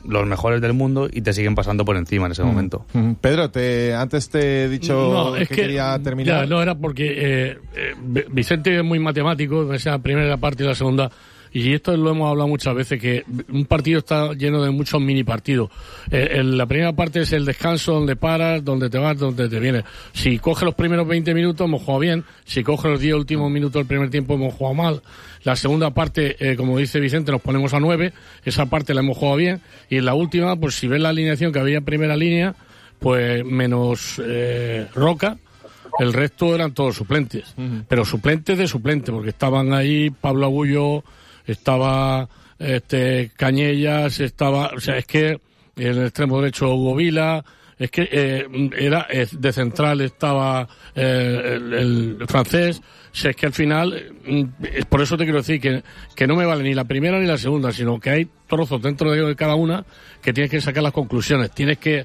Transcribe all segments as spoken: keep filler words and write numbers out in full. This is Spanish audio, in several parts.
los mejores del mundo y te siguen pasando por encima en ese mm. momento. Mm. Pedro, te, antes te he dicho no, es que, que quería terminar. Ya, no, era porque eh, eh, Vicente es muy matemático, esa la primera parte y la segunda. Y esto lo hemos hablado muchas veces, que un partido está lleno de muchos mini partidos. Eh, en la primera parte es el descanso, donde paras, donde te vas, donde te vienes. Si coges los primeros veinte minutos, hemos jugado bien. Si coges los diez últimos minutos del primer tiempo, hemos jugado mal. La segunda parte, eh, como dice Vicente, nos ponemos a nueve. Esa parte la hemos jugado bien. Y en la última, pues si ves la alineación que había en primera línea, pues menos eh, Roca, el resto eran todos suplentes. Uh-huh. Pero suplentes de suplentes, porque estaban ahí Pablo Agullo, estaba este Cañellas, estaba, o sea, es que en el extremo derecho Hugo Vila, es que eh, era eh, de central estaba eh, el, el francés, o sea, es que al final, eh, por eso te quiero decir que, que no me vale ni la primera ni la segunda, sino que hay trozos dentro de cada una que tienes que sacar las conclusiones, tienes que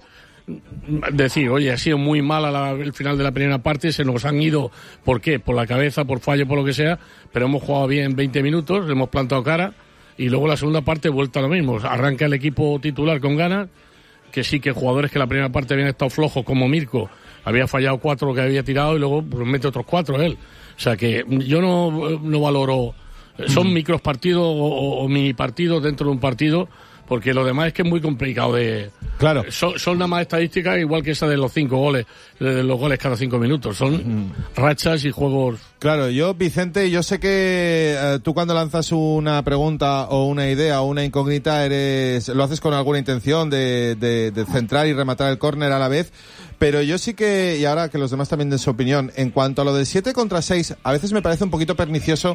decir, oye, ha sido muy mala la, el final de la primera parte, se nos han ido, ¿por qué? Por la cabeza, por fallo, por lo que sea, pero hemos jugado bien veinte minutos, hemos plantado cara, y luego la segunda parte vuelta a lo mismo, arranca el equipo titular con ganas, que sí que jugadores que la primera parte habían estado flojos, como Mirko, había fallado cuatro que había tirado y luego pues, mete otros cuatro él, o sea que yo no, no valoro, son mm. micros partidos o, o mini partidos dentro de un partido, porque lo demás es que es muy complicado de... Claro. Son, son nada más estadísticas igual que esa de los cinco goles, de los goles cada cinco minutos. Son mm. rachas y juegos... Claro, yo, Vicente, yo sé que eh, tú cuando lanzas una pregunta o una idea o una incógnita eres lo haces con alguna intención de, de, de centrar y rematar el córner a la vez, pero yo sí que, y ahora que los demás también den su opinión, en cuanto a lo del siete contra seis, a veces me parece un poquito pernicioso...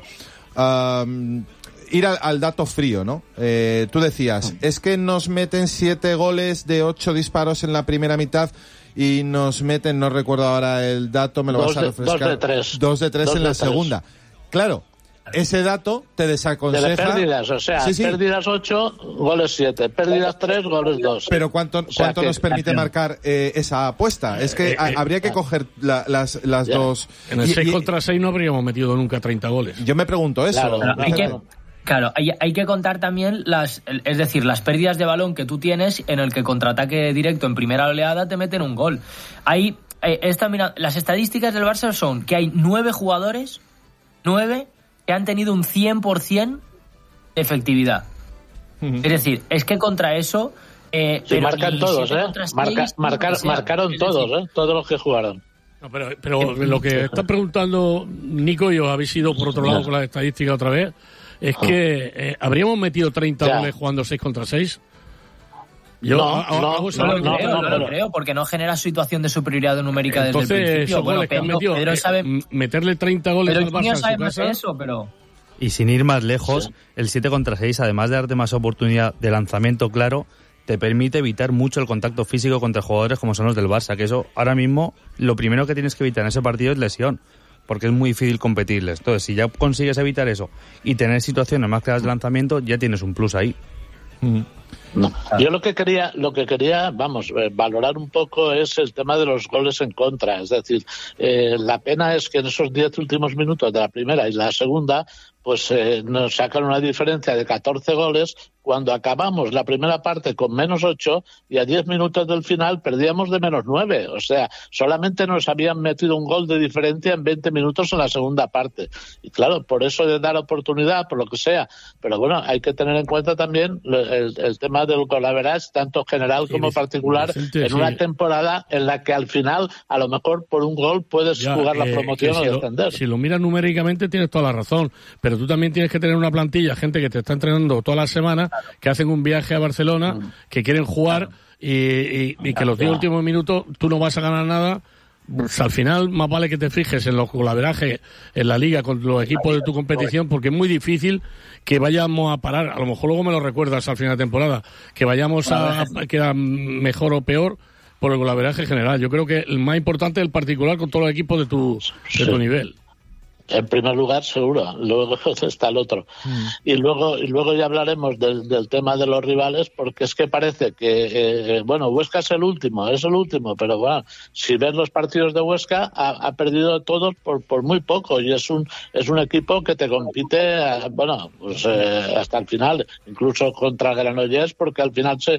Um, ir al, al dato frío, ¿no? Eh, tú decías, es que nos meten siete goles de ocho disparos en la primera mitad y nos meten, no recuerdo ahora el dato, me lo dos vas a refrescar. De, dos de tres. Dos de tres dos en la tres. segunda. Claro, ese dato te desaconseja... De pérdidas, o sea, sí, sí. pérdidas ocho, goles siete, pérdidas tres, goles dos. Pero ¿cuánto, o sea, cuánto que, nos permite marcar eh, esa apuesta? Es que eh, eh, habría que coger la, las, las dos... En el seis contra seis no habríamos metido nunca treinta goles. Yo me pregunto eso. Claro, claro, hay que... Claro, hay, hay que contar también las, es decir, las pérdidas de balón que tú tienes en el que contraataque directo en primera oleada te meten un gol. Hay, esta, mira, las estadísticas del Barça son que hay nueve jugadores, nueve, que han tenido un cien por ciento de efectividad. Uh-huh. Es decir, es que contra eso... Eh, sí, pero marcan todos, ¿eh? Marca, marcar, marcaron todos, ¿eh? Todos los que jugaron. No, pero, pero lo que está preguntando Nico, y os habéis ido por otro lado con las estadísticas otra vez, es que eh, ¿habríamos metido treinta ya. goles jugando seis contra seis? Yo no, a, a, no, hago no, no, no, creo, no, no lo creo, porque no genera situación de superioridad numérica desde Entonces, el principio. Esos bueno, goles Pedro, que han metido, Pedro sabe... eh, meterle treinta goles pero al Barça en su sabe casa... eso, pero... Y sin ir más lejos, sí. el siete contra seis, además de darte más oportunidad de lanzamiento claro, te permite evitar mucho el contacto físico contra jugadores como son los del Barça, que eso ahora mismo lo primero que tienes que evitar en ese partido es lesión, porque es muy difícil competirles. Entonces, si ya consigues evitar eso y tener situaciones más claras de lanzamiento, ya tienes un plus ahí. Mm. No. Yo lo que quería, lo que quería, vamos, eh, valorar un poco es el tema de los goles en contra. Es decir, eh, la pena es que en esos diez últimos minutos de la primera y la segunda, pues eh, nos sacan una diferencia de catorce goles cuando acabamos la primera parte con menos ocho y a diez minutos del final perdíamos de menos nueve. O sea, solamente nos habían metido un gol de diferencia en veinte minutos en la segunda parte. Y claro, por eso de dar oportunidad, por lo que sea. Pero bueno, hay que tener en cuenta también el, el tema del golaveras, tanto general como sí, particular, Vicente, en una sí. temporada en la que al final, a lo mejor por un gol puedes ya, jugar la eh, promoción o si descender. Lo, si lo miras numéricamente tienes toda la razón, pero tú también tienes que tener una plantilla, gente que te está entrenando toda la semana, que hacen un viaje a Barcelona, mm. que quieren jugar y, y, y que los diez últimos minutos tú no vas a ganar nada. Pues al final más vale que te fijes en los golaverajes en la liga con los equipos de tu competición, porque es muy difícil que vayamos a parar, a lo mejor luego me lo recuerdas al final de temporada, que vayamos a, a quedar mejor o peor por el golaveraje general. Yo creo que el más importante es el particular con todos los equipos de tu, de tu nivel. En primer lugar, seguro. Luego está el otro. Mm. Y luego y luego ya hablaremos del, del tema de los rivales, porque es que parece que, eh, bueno, Huesca es el último, es el último, pero bueno, si ves los partidos de Huesca, ha, ha perdido todos por, por muy poco, y es un es un equipo que te compite, bueno, pues eh, hasta el final, incluso contra Granollers, porque al final se,